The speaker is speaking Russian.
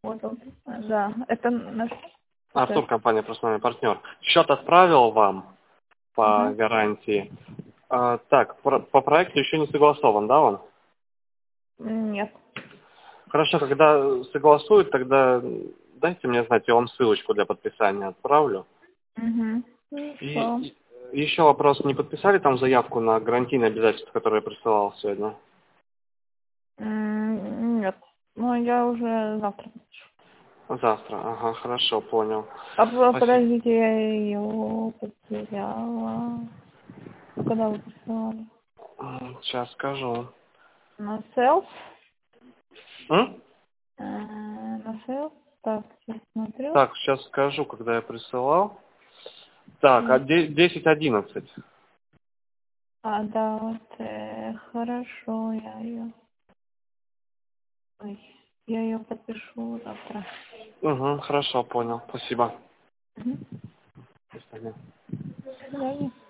Вот. Да, это наш... Артур, компания «Профессиональный партнер». Счет отправил вам по Ага. гарантии. Так, по проекту еще не согласован, да, он? Нет. Хорошо, когда согласуют, тогда дайте мне знать, я вам ссылочку для подписания отправлю. Угу. Хорошо. И еще вопрос, не подписали там заявку на гарантийные обязательства, которые я присылал сегодня? Нет. Ну, я уже завтра. Завтра, ага, хорошо, понял. Спасибо. Подождите, я ее потеряла. Когда вы присылали? Сейчас скажу. На селф? М? На селф? Так, сейчас смотрю. Так, сейчас скажу, когда я присылал. Так, 10:11. Да, вот, хорошо, ой, я ее подпишу завтра. Угу, хорошо, понял. Спасибо. Мгм. До свидания. До свидания.